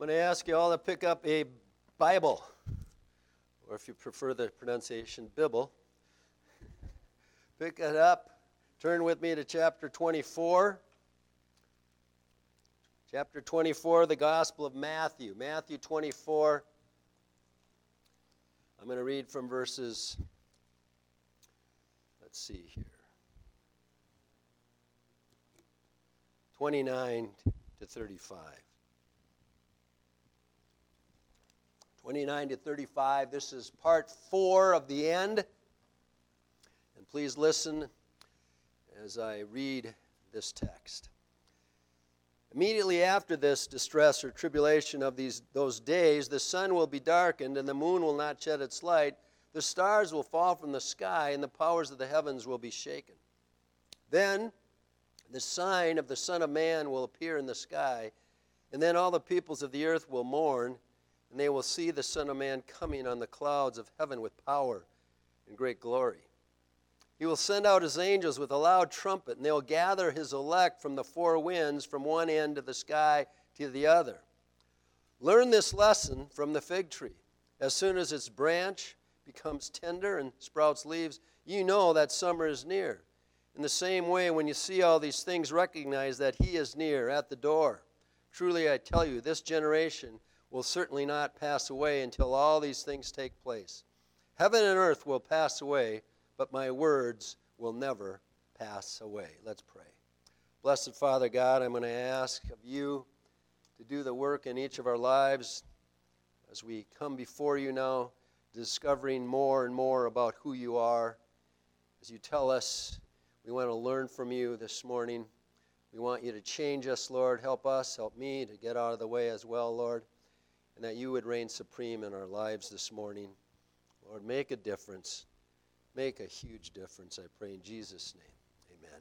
I'm going to ask you all to pick up a Bible, or if you prefer the pronunciation, Bibble. Pick it up. Turn with me to chapter 24. Chapter 24, the Gospel of Matthew. Matthew 24. I'm going to read from verses, let's see here, 29 to 35. 29 to 35, this is part 4 of the end. And please listen as I read this text. Immediately after this distress or tribulation of those days, the sun will be darkened, and the moon will not shed its light. The stars will fall from the sky, and the powers of the heavens will be shaken. Then the sign of the Son of Man will appear in the sky, and then all the peoples of the earth will mourn, and they will see the Son of Man coming on the clouds of heaven with power and great glory. He will send out his angels with a loud trumpet, and they will gather his elect from the four winds, from one end of the sky to the other. Learn this lesson from the fig tree. As soon as its branch becomes tender and sprouts leaves, you know that summer is near. In the same way, when you see all these things, recognize that he is near, at the door. Truly, I tell you, this generation will certainly not pass away until all these things take place. Heaven and earth will pass away, but my words will never pass away. Let's pray. Blessed Father God, I'm going to ask of you to do the work in each of our lives as we come before you now, discovering more and more about who you are. As you tell us, we want to learn from you this morning. We want you to change us, Lord. Help us, help me to get out of the way as well, Lord, and that you would reign supreme in our lives this morning. Lord, make a difference. Make a huge difference, I pray in Jesus' name. Amen.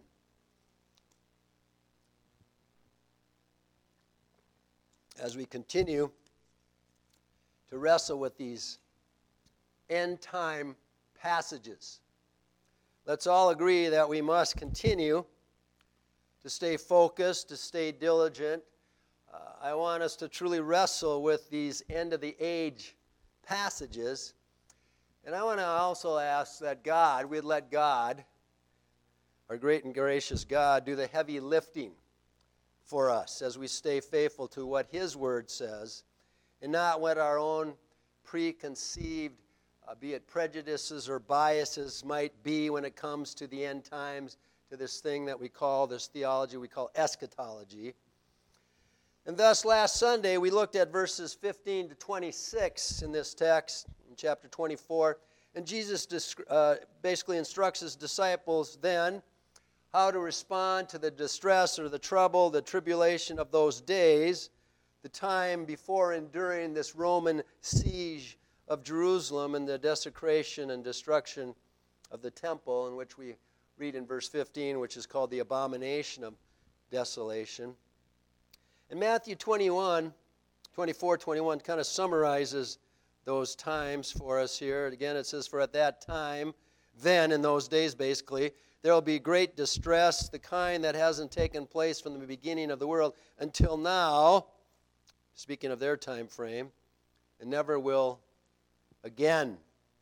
As we continue to wrestle with these end-time passages, let's all agree that we must continue to stay focused, to stay diligent. I want us to truly wrestle with these end-of-the-age passages. And I want to also ask that we'd let God, our great and gracious God, do the heavy lifting for us as we stay faithful to what his word says and not what our own preconceived, be it prejudices or biases, might be when it comes to the end times, to this thing that we call, this theology we call eschatology. And thus, last Sunday, we looked at verses 15 to 26 in this text, in chapter 24, and Jesus basically instructs his disciples then how to respond to the distress or the trouble, the tribulation of those days, the time before and during this Roman siege of Jerusalem and the desecration and destruction of the temple, in which we read in verse 15, which is called the abomination of desolation. And Matthew 24, 21 kind of summarizes those times for us here. Again, it says, for at that time, then in those days basically, there will be great distress, the kind that hasn't taken place from the beginning of the world until now, speaking of their time frame, and never will again.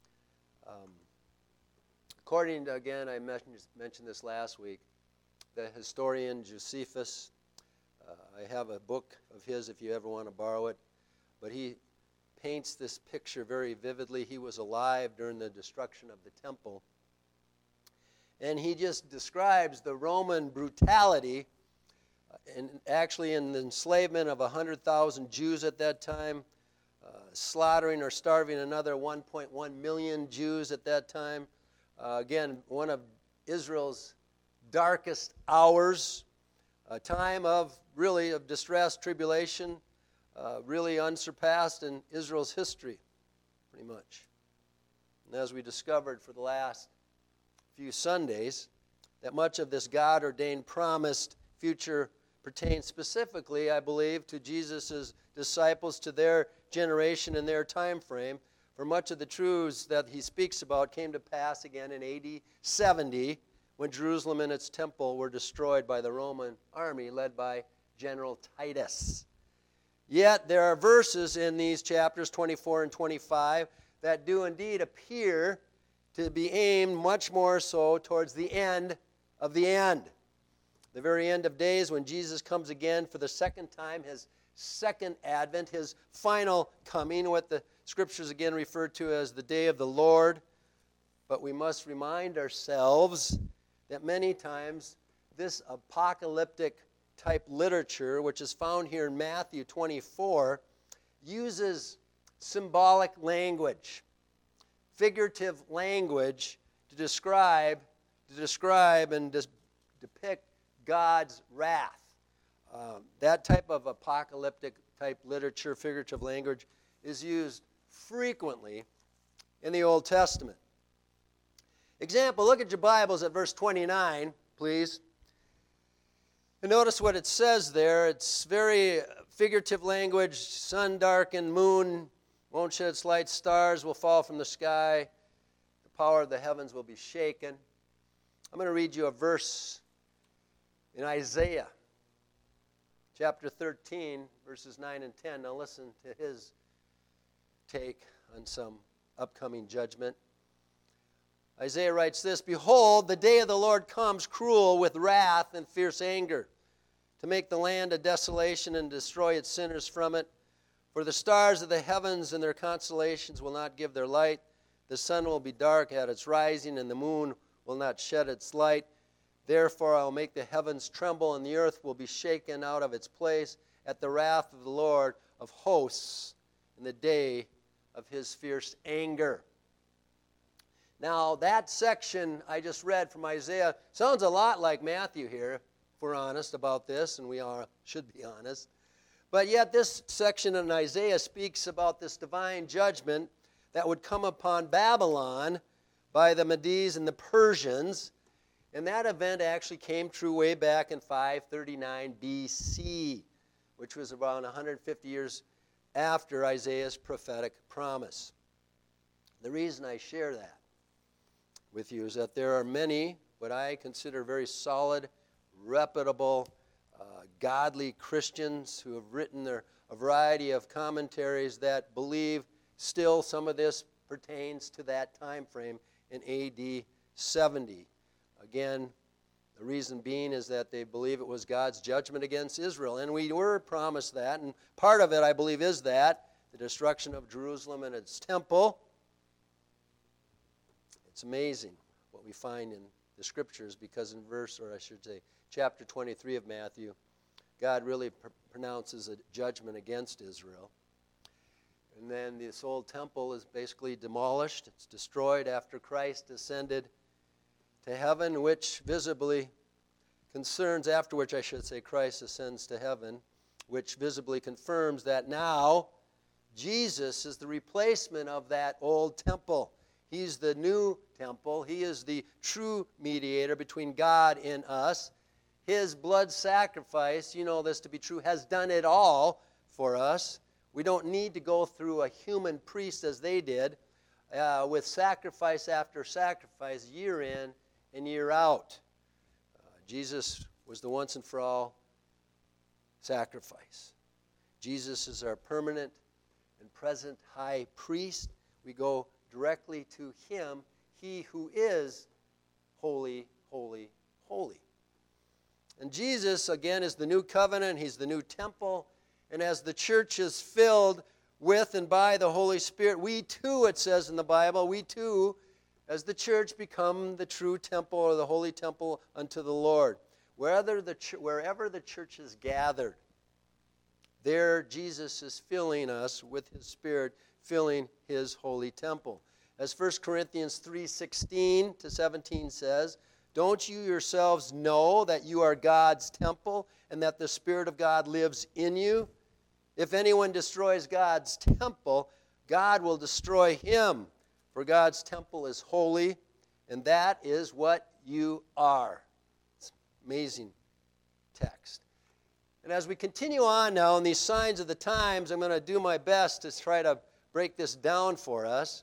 According to, again, I mentioned this last week, the historian Josephus, I have a book of his if you ever want to borrow it, but he paints this picture very vividly. He was alive during the destruction of the temple, and he just describes the Roman brutality, and actually in the enslavement of 100,000 Jews at that time, slaughtering or starving another 1.1 million Jews at that time. Again, one of Israel's darkest hours, a time of distress, tribulation, really unsurpassed in Israel's history, pretty much. And as we discovered for the last few Sundays, that much of this God-ordained promised future pertains specifically, I believe, to Jesus' disciples, to their generation and their time frame. For much of the truths that he speaks about came to pass again in AD 70, when Jerusalem and its temple were destroyed by the Roman army led by General Titus. Yet there are verses in these chapters 24 and 25 that do indeed appear to be aimed much more so towards the end of the end. The very end of days when Jesus comes again for the second time, his second advent, his final coming, what the scriptures again refer to as the day of the Lord. But we must remind ourselves that many times this apocalyptic type literature, which is found here in Matthew 24, uses symbolic language, figurative language to describe and depict God's wrath. That type of apocalyptic type literature, figurative language, is used frequently in the Old Testament. Example, look at your Bibles at verse 29, please. And notice what it says there. It's very figurative language. Sun darkened, moon won't shed its light, stars will fall from the sky, the power of the heavens will be shaken. I'm going to read you a verse in Isaiah, chapter 13, verses 9 and 10. Now listen to his take on some upcoming judgment. Isaiah writes this, "Behold, the day of the Lord comes cruel with wrath and fierce anger, to make the land a desolation and destroy its sinners from it. For the stars of the heavens and their constellations will not give their light. The sun will be dark at its rising, and the moon will not shed its light. Therefore I will make the heavens tremble, and the earth will be shaken out of its place at the wrath of the Lord of hosts in the day of his fierce anger." Now, that section I just read from Isaiah sounds a lot like Matthew here, if we're honest about this, and we should be honest. But yet this section in Isaiah speaks about this divine judgment that would come upon Babylon by the Medes and the Persians. And that event actually came true way back in 539 BC, which was around 150 years after Isaiah's prophetic promise. The reason I share that with you is that there are many, what I consider very solid, reputable, godly Christians who have written a variety of commentaries that believe still some of this pertains to that time frame in AD 70. Again, the reason being is that they believe it was God's judgment against Israel. And we were promised that, and part of it, I believe, is that, the destruction of Jerusalem and its temple. It's amazing what we find in the scriptures, because in chapter 23 of Matthew, God really pronounces a judgment against Israel. And then this old temple is basically demolished. It's destroyed after Christ ascended to heaven, which visibly concerns, after which I should say Christ ascends to heaven, which visibly confirms that now Jesus is the replacement of that old temple. He's the new temple. He is the true mediator between God and us. His blood sacrifice, you know this to be true, has done it all for us. We don't need to go through a human priest as they did, with sacrifice after sacrifice, year in and year out. Jesus was the once and for all sacrifice. Jesus is our permanent and present high priest. We go directly to him, he who is holy, holy, holy. And Jesus, again, is the new covenant. He's the new temple. And as the church is filled with and by the Holy Spirit, we too, it says in the Bible, we too, as the church, become the true temple or the holy temple unto the Lord. Wherever the church is gathered, there Jesus is filling us with his Spirit, filling his holy temple. As 1 Corinthians 3:16 to 17 says, "Don't you yourselves know that you are God's temple and that the Spirit of God lives in you? If anyone destroys God's temple, God will destroy him. For God's temple is holy, and that is what you are." It's an amazing text. And as we continue on now in these signs of the times, I'm going to do my best to try to break this down for us.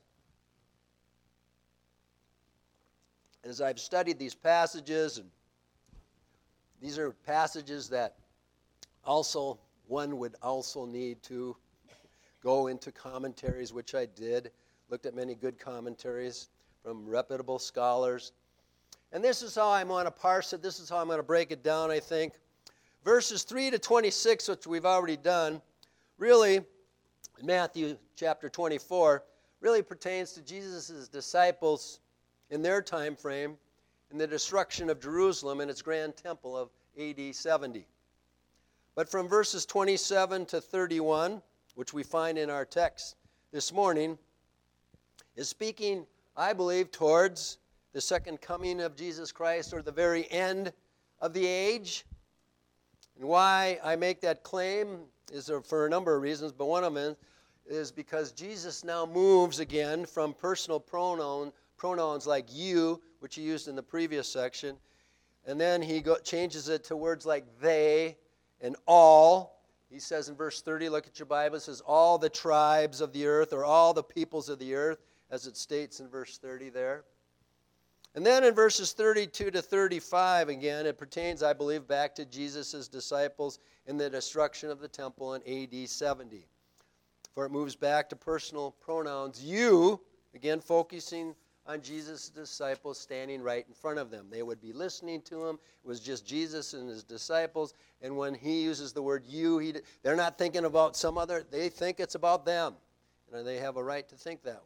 As I've studied these passages, and these are passages that also one would also need to go into commentaries, which I did. Looked at many good commentaries from reputable scholars. And this is how I'm going to parse it. This is how I'm going to break it down, I think. Verses 3 to 26, which we've already done, really, in Matthew chapter 24, really pertains to Jesus' disciples in their time frame in the destruction of Jerusalem and its grand temple of AD 70. But from verses 27 to 31, which we find in our text this morning, is speaking, I believe, towards the second coming of Jesus Christ, or the very end of the age. And why I make that claim is for a number of reasons, but one of them is because Jesus now moves again from personal pronouns like you, which he used in the previous section, and then he changes it to words like they and all. He says in verse 30, look at your Bible, it says all the tribes of the earth, or all the peoples of the earth, as it states in verse 30 there. And then in verses 32 to 35, again, it pertains, I believe, back to Jesus' disciples in the destruction of the temple in AD 70. For it moves back to personal pronouns. You, again, focusing on Jesus' disciples standing right in front of them. They would be listening to him. It was just Jesus and his disciples. And when he uses the word you, they're not thinking about some other, they think it's about them. And they have a right to think that way.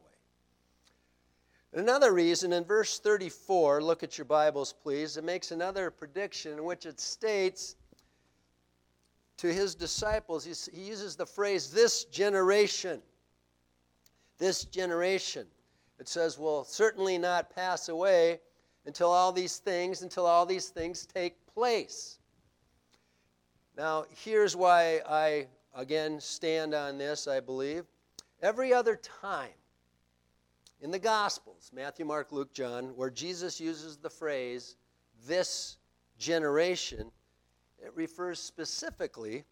Another reason, in verse 34, look at your Bibles, please, it makes another prediction in which it states to his disciples, he uses the phrase, this generation. This generation. It says, will certainly not pass away until all these things take place. Now, here's why I, again, stand on this, I believe. Every other time in the Gospels, Matthew, Mark, Luke, John, where Jesus uses the phrase, this generation, it refers specifically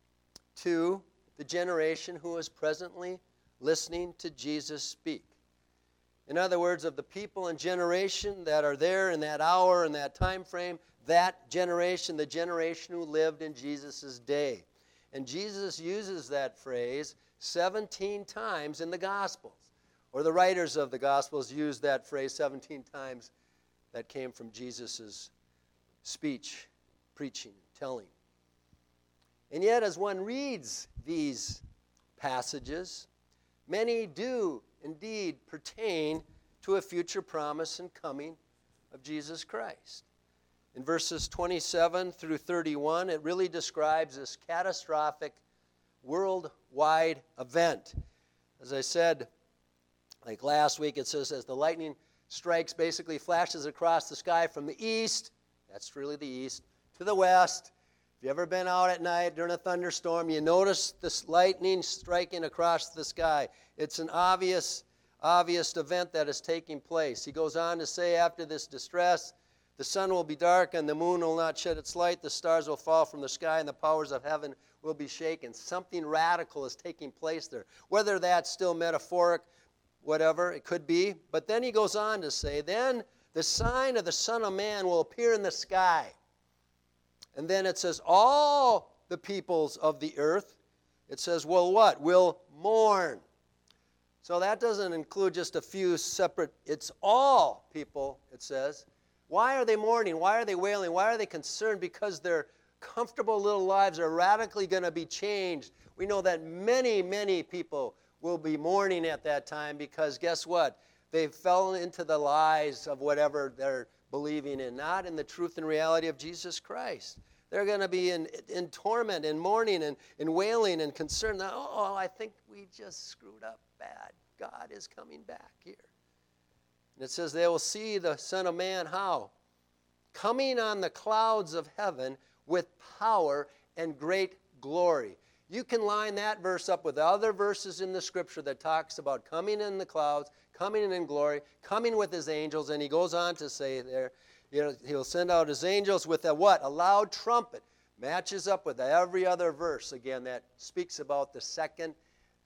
to the generation who is presently listening to Jesus speak. In other words, of the people and generation that are there in that hour and that time frame, that generation, the generation who lived in Jesus' day. And Jesus uses that phrase 17 times in the Gospels. Or the writers of the Gospels use that phrase 17 times that came from Jesus' speech, preaching, telling. And yet, as one reads these passages, many do indeed pertain to a future promise and coming of Jesus Christ. In verses 27 through 31, it really describes this catastrophic worldwide event. As I said, like last week, it says as the lightning strikes, basically flashes across the sky from the east, that's really the east, to the west. If you've ever been out at night during a thunderstorm, you notice this lightning striking across the sky. It's an obvious event that is taking place. He goes on to say, after this distress, the sun will be dark and the moon will not shed its light. The stars will fall from the sky and the powers of heaven will be shaken. Something radical is taking place there. Whether that's still metaphoric, whatever, it could be. But then he goes on to say, then the sign of the Son of Man will appear in the sky. And then it says, all the peoples of the earth, it says, will what? Will mourn. So that doesn't include just a few separate, it's all people, it says. Why are they mourning? Why are they wailing? Why are they concerned? Because their comfortable little lives are radically going to be changed. We know that many, many people will be mourning at that time because guess what? They fell into the lies of whatever they're believing in, not in the truth and reality of Jesus Christ. They're going to be in torment and mourning and wailing and concern. Oh, I think we just screwed up bad. God is coming back here. And it says they will see the Son of Man how? Coming on the clouds of heaven with power and great glory. You can line that verse up with other verses in the Scripture that talks about coming in the clouds, coming in glory, coming with his angels, and he goes on to say there, he'll send out his angels with a what? A loud trumpet. Matches up with every other verse, again, that speaks about the second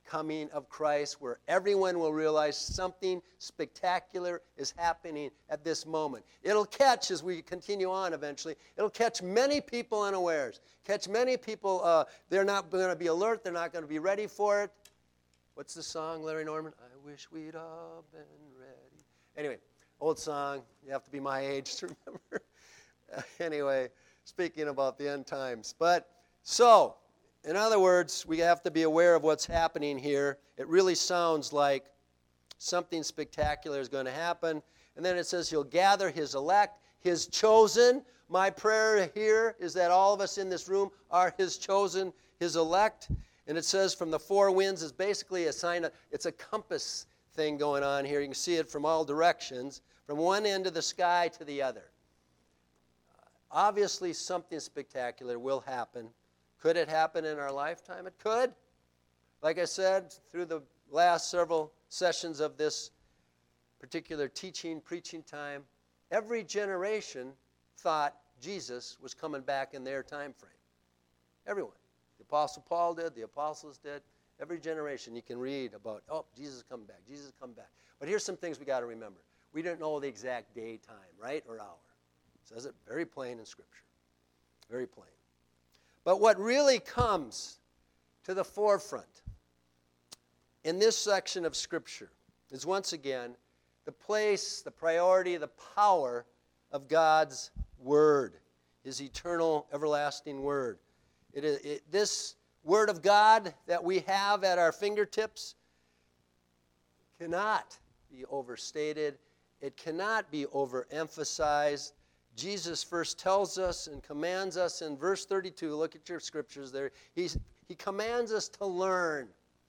coming of Christ, where everyone will realize something spectacular is happening at this moment. It'll catch, as we continue on eventually, it'll catch many people unawares. Catch many people, they're not going to be alert, they're not going to be ready for it. What's the song, Larry Norman? I wish we'd all been ready. Anyway, old song. You have to be my age to remember. Anyway, speaking about the end times. In other words, we have to be aware of what's happening here. It really sounds like something spectacular is going to happen. And then it says he'll gather his elect, his chosen. My prayer here is that all of us in this room are his chosen, his elect. And it says from the four winds is basically a sign of, it's a compass thing going on here. You can see it from all directions, from one end of the sky to the other. Obviously, something spectacular will happen. Could it happen in our lifetime? It could. Like I said, through the last several sessions of this particular teaching, preaching time, every generation thought Jesus was coming back in their time frame. Everyone. The Apostle Paul did, the apostles did. Every generation you can read about, Jesus is coming back, Jesus is coming back. But here's some things we got to remember. We don't know the exact day, time, right, or hour. It says it very plain in Scripture. Very plain. But what really comes to the forefront in this section of Scripture is once again the place, the priority, the power of God's Word, His eternal, everlasting Word. This Word of God that we have at our fingertips cannot be overstated. It cannot be overemphasized. Jesus first tells us and commands us in verse 32, look at your scriptures there, he commands us to learn.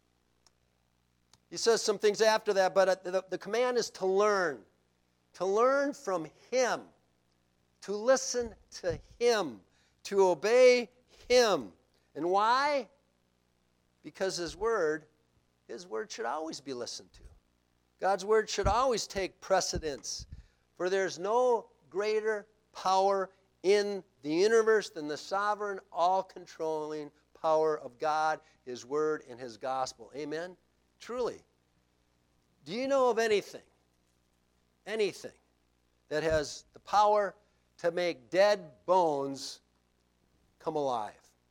He says some things after that, but the command is to learn from Him, to listen to Him, to obey Him. And why? Because His Word should always be listened to. God's Word should always take precedence, for there's no greater power in the universe than the sovereign, all-controlling power of God, His Word, and His gospel. Amen? Truly. Do you know of anything that has the power to make dead bones come alive?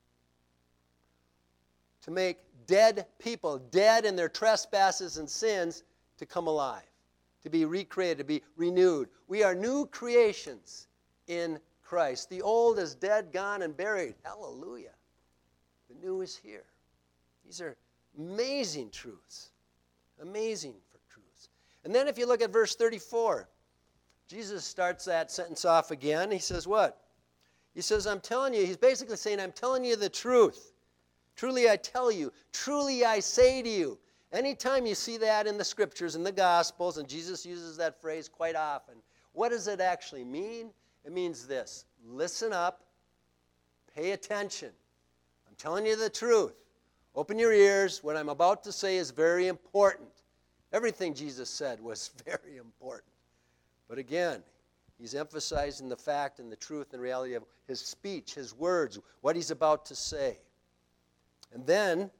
To make dead people, dead in their trespasses and sins, to come alive, to be recreated, to be renewed. We are new creations in Christ. The old is dead, gone, and buried. Hallelujah. The new is here. These are amazing truths. Amazing for truths. And then if you look at verse 34, Jesus starts that sentence off again. He says what? He says, I'm telling you, he's basically saying, I'm telling you the truth. Truly I tell you, truly I say to you. Anytime you see that in the Scriptures, in the Gospels, and Jesus uses that phrase quite often, what does it actually mean? It means this: listen up, pay attention. I'm telling you the truth. Open your ears. What I'm about to say is very important. Everything Jesus said was very important. But again, he's emphasizing the fact and the truth and reality of his speech, his words, what he's about to say. And then,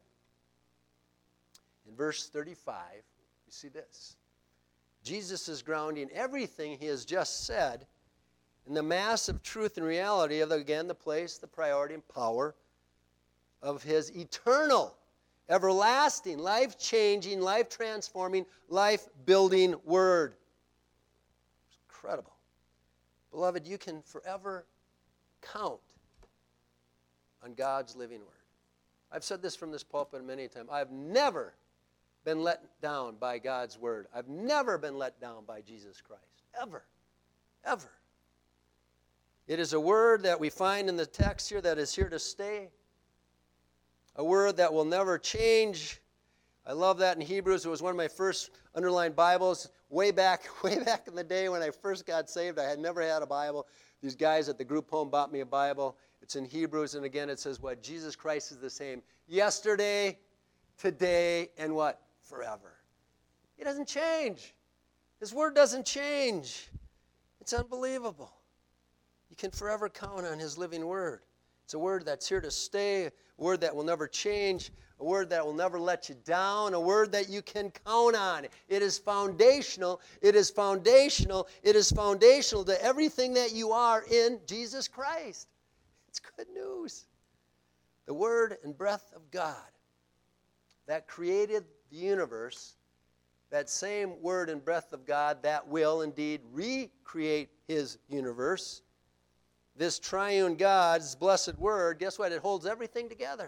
in verse 35, you see this. Jesus is grounding everything he has just said in the massive truth and reality of, again, the place, the priority, and power of his eternal, everlasting, life-changing, life-transforming, life-building Word. It's incredible. Beloved, you can forever count on God's living Word. I've said this from this pulpit many times. I've never been let down by God's Word. I've never been let down by Jesus Christ. Ever. Ever. It is a word that we find in the text here that is here to stay. A word that will never change. I love that in Hebrews. It was one of my first underlined Bibles way back in the day when I first got saved. I had never had a Bible. These guys at the group home bought me a Bible. It's in Hebrews, and again it says what? Jesus Christ is the same yesterday, today, and what? Forever. He doesn't change. His Word doesn't change. It's unbelievable. You can forever count on His living Word. It's a word that's here to stay, a word that will never change, a word that will never let you down, a word that you can count on. It is foundational. It is foundational. It is foundational to everything that you are in Jesus Christ. It's good news. The word and breath of God that created the universe, that same word and breath of God that will indeed recreate his universe, this triune God's blessed word, guess what? It holds everything together.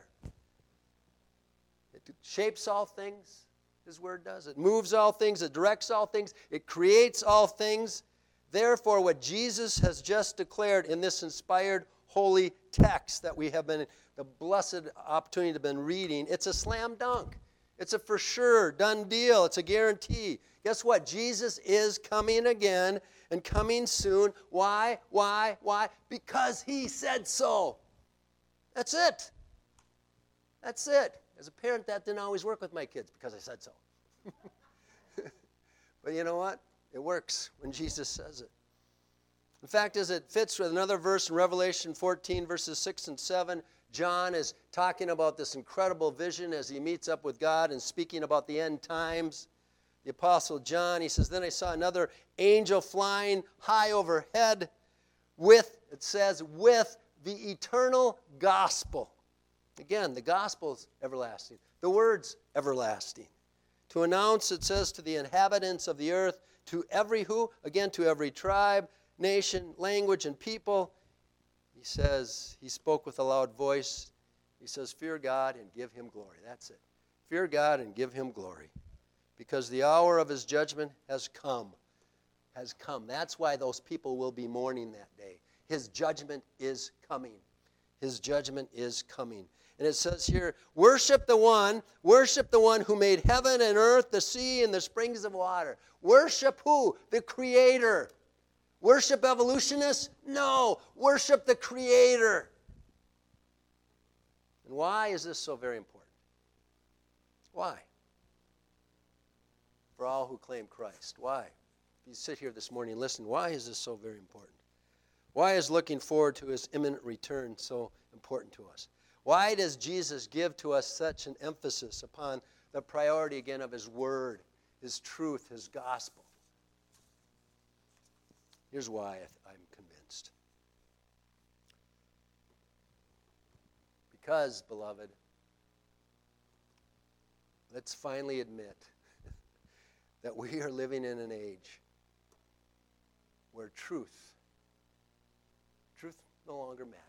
It shapes all things, his word does. It moves all things, it directs all things, it creates all things. Therefore, what Jesus has just declared in this inspired holy text that we have been, the blessed opportunity to have been reading, it's a slam dunk. It's a for sure, done deal. It's a guarantee. Guess what? Jesus is coming again and coming soon. Why? Why? Why? Because he said so. That's it. That's it. As a parent, that didn't always work with my kids because I said so. But you know what? It works when Jesus says it. In fact, as it fits with another verse in Revelation 14, verses 6 and 7, John is talking about this incredible vision as he meets up with God and speaking about the end times. The Apostle John, he says, then I saw another angel flying high overhead with, it says, with the eternal gospel. Again, the gospel's everlasting. The word's everlasting. To announce, it says, to the inhabitants of the earth, to every who? Again, to every tribe, nation, language, and people. He says, he spoke with a loud voice. He says, fear God and give him glory. That's it. Fear God and give him glory. Because the hour of his judgment has come. Has come. That's why those people will be mourning that day. His judgment is coming. His judgment is coming. And it says here, worship the one who made heaven and earth, the sea, and the springs of water. Worship who? The Creator. Worship evolutionists? No. Worship the Creator. And why is this so very important? Why? For all who claim Christ. Why? You sit here this morning and listen. Why is this so very important? Why is looking forward to his imminent return so important to us? Why does Jesus give to us such an emphasis upon the priority again of his word, his truth, his gospel? Here's why I'm convinced. Because, beloved, let's finally admit that we are living in an age where truth no longer matters.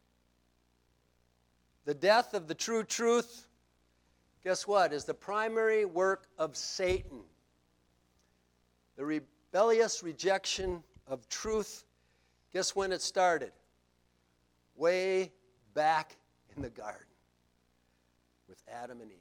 The death of the true truth, guess what, is the primary work of Satan. The rebellious rejection of truth, guess when it started? Way back in the garden with Adam and Eve.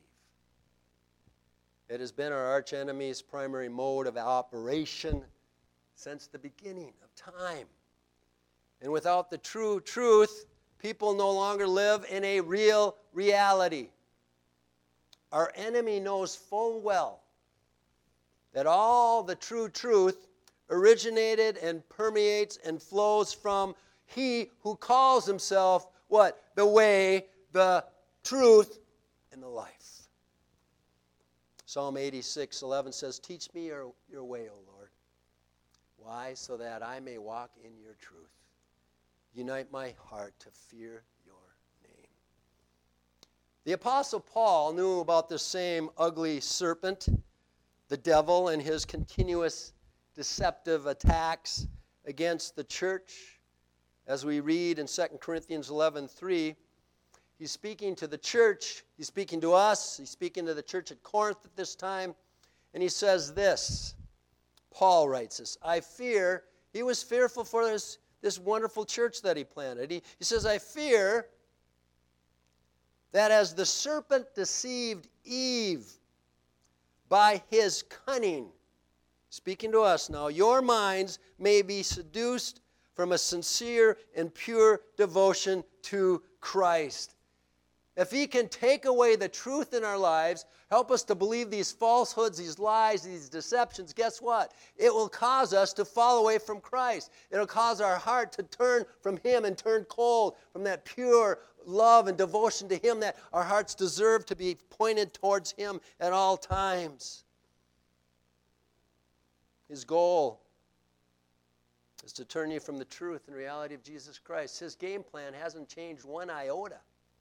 It has been our archenemy's primary mode of operation since the beginning of time. And without the true truth, people no longer live in a real reality. Our enemy knows full well that all the true truth originated and permeates and flows from he who calls himself, what? The way, the truth, and the life. Psalm 86:11 says, teach me your way, O Lord. Why? So that I may walk in your truth. Unite my heart to fear your name. The Apostle Paul knew about the same ugly serpent, the devil, and his continuous deceptive attacks against the church. As we read in 2 Corinthians 11:3, he's speaking to the church, he's speaking to us, he's speaking to the church at Corinth at this time, and he says this. Paul writes this, I fear, he was fearful for this wonderful church that he planted. He says, I fear that as the serpent deceived Eve by his cunning, speaking to us now, your minds may be seduced from a sincere and pure devotion to Christ. if he can take away the truth in our lives, help us to believe these falsehoods, these lies, these deceptions, guess what? It will cause us to fall away from Christ. It'll cause our heart to turn from him and turn cold from that pure love and devotion to him that our hearts deserve to be pointed towards him at all times. His goal is to turn you from the truth and reality of Jesus Christ. His game plan hasn't changed one iota.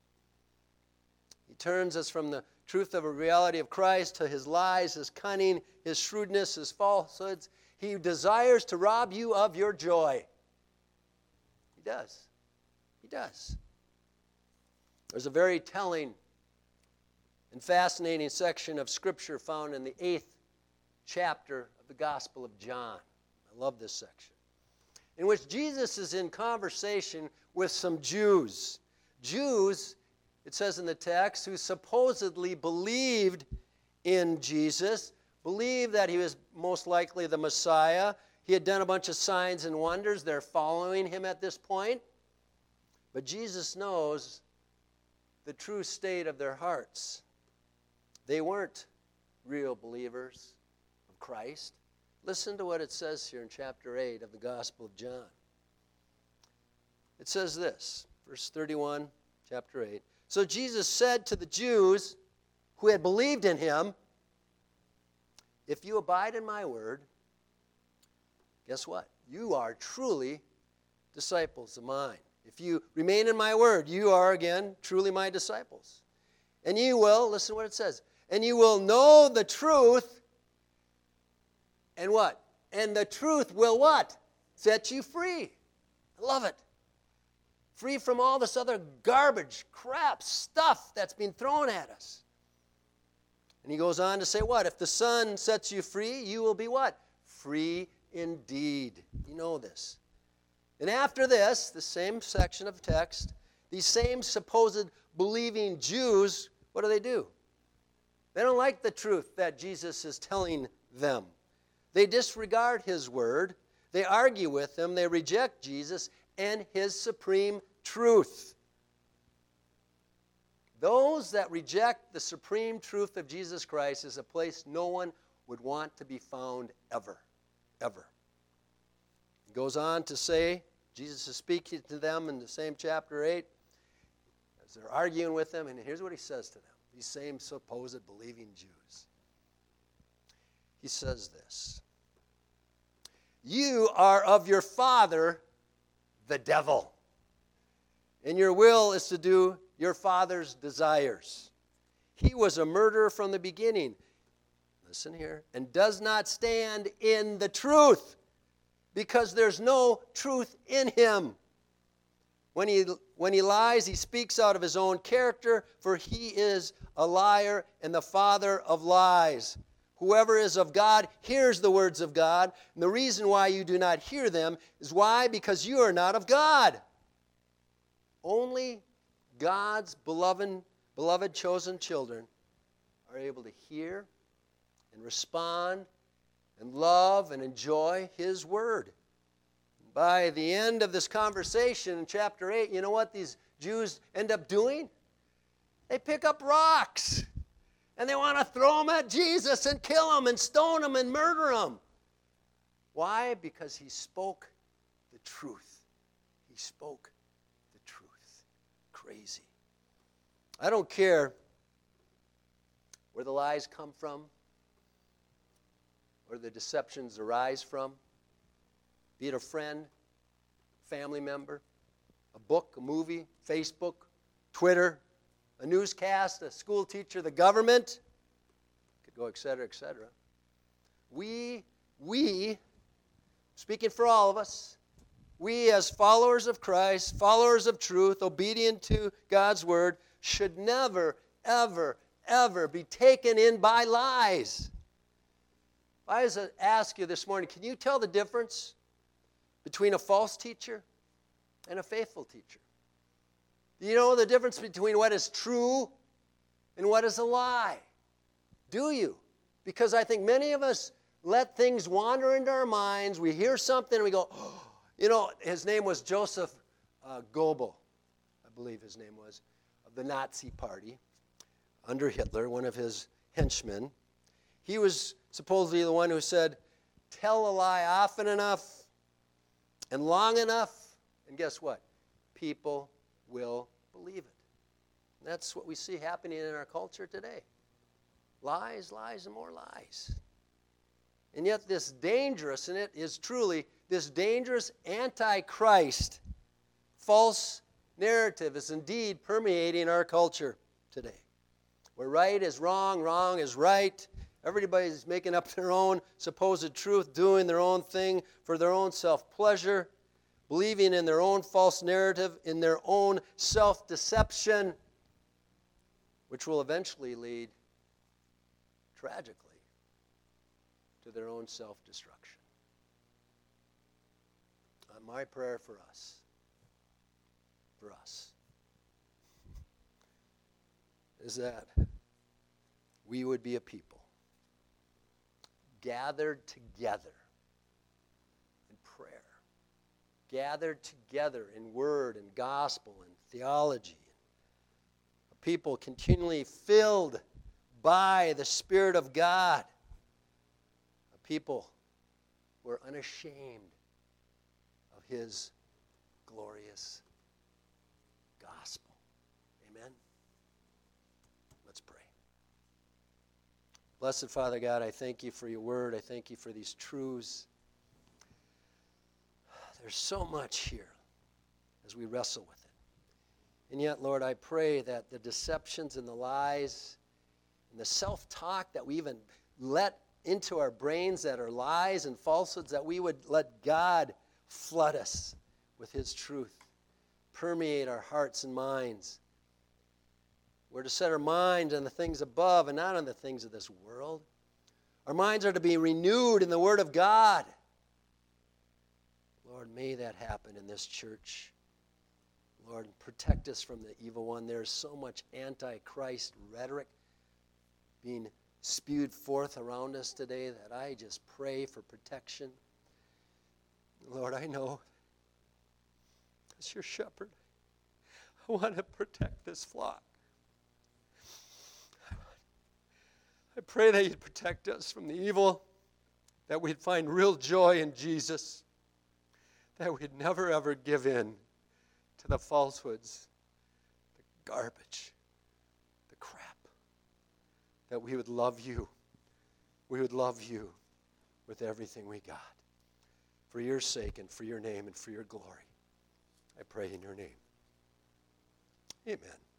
He turns us from the truth of a reality of Christ to his lies, his cunning, his shrewdness, his falsehoods. He desires to rob you of your joy. He does. He does. There's a very telling and fascinating section of Scripture found in the 8th chapter of the Gospel of John. I love this section. In which Jesus is in conversation with some Jews. Jews, it says in the text, who supposedly believed in Jesus, believed that he was most likely the Messiah. He had done a bunch of signs and wonders. They're following him at this point. But Jesus knows the true state of their hearts. They weren't real believers of Christ. Listen to what it says here in chapter 8 of the Gospel of John. It says this, verse 31, chapter 8. So Jesus said to the Jews who had believed in him, if you abide in my word, guess what? You are truly disciples of mine. If you remain in my word, you are, again, truly my disciples. And you will, listen to what it says, and you will know the truth, and what? And the truth will what? Set you free. I love it. Free from all this other garbage, crap, stuff that's been thrown at us. And he goes on to say what? If the Son sets you free, you will be what? Free indeed. You know this. And after this, the same section of text, these same supposed believing Jews, what do? They don't like the truth that Jesus is telling them. They disregard his word. They argue with him. They reject Jesus and his supreme truth. Those that reject the supreme truth of Jesus Christ is a place no one would want to be found ever. Ever. He goes on to say, Jesus is speaking to them in the same chapter 8, as they're arguing with him, and here's what he says to them, these same supposed believing Jews. He says this, you are of your father, the devil, and your will is to do your father's desires. He was a murderer from the beginning, listen here, and does not stand in the truth, because there's no truth in him. When he lies, he speaks out of his own character, for he is a liar and the father of lies. Whoever is of God hears the words of God, and the reason why you do not hear them is why? Because you are not of God. Only God's beloved chosen children are able to hear and respond and love and enjoy his word. By the end of this conversation in chapter 8, you know what these Jews end up doing? They pick up rocks. And they want to throw them at Jesus and kill him and stone him and murder him. Why? Because he spoke the truth. He spoke the truth. Crazy. I don't care where the lies come from, where the deceptions arise from, be it a friend, family member, a book, a movie, Facebook, Twitter, a newscast, a school teacher, the government, could go, et cetera, et cetera. We, speaking for all of us, we as followers of Christ, followers of truth, obedient to God's word, should never, ever, ever be taken in by lies. I was ask you this morning, can you tell the difference between a false teacher and a faithful teacher? Do you know the difference between what is true and what is a lie? Do you? Because I think many of us let things wander into our minds. We hear something and we go, oh, you know, his name was Joseph Goebbels, I believe his name was, of the Nazi Party under Hitler, one of his henchmen. He was supposedly the one who said, tell a lie often enough and long enough, and guess what? People will believe it. And that's what we see happening in our culture today. Lies, lies, and more lies. And yet this dangerous, and it is truly this dangerous anti-Christ false narrative is indeed permeating our culture today. Where right is wrong, wrong is right. Everybody's making up their own supposed truth, doing their own thing for their own self-pleasure, believing in their own false narrative, in their own self-deception, which will eventually lead, tragically, to their own self-destruction. My prayer for us, is that we would be a people gathered together in prayer, gathered together in word and gospel and theology, a people continually filled by the Spirit of God, a people who are unashamed of His glorious gospel. Amen. Let's pray. Blessed Father God, I thank you for your word. I thank you for these truths. There's so much here as we wrestle with it. And yet, Lord, I pray that the deceptions and the lies and the self-talk that we even let into our brains that are lies and falsehoods, that we would let God flood us with His truth, permeate our hearts and minds. We're to set our minds on the things above and not on the things of this world. Our minds are to be renewed in the Word of God. Lord, may that happen in this church. Lord, protect us from the evil one. There's so much anti-Christ rhetoric being spewed forth around us today that I just pray for protection. Lord, I know as your shepherd, I want to protect this flock. I pray that you'd protect us from the evil, that we'd find real joy in Jesus, that we'd never ever give in to the falsehoods, the garbage, the crap, that we would love you. We would love you with everything we got. For your sake and for your name and for your glory. I pray in your name. Amen.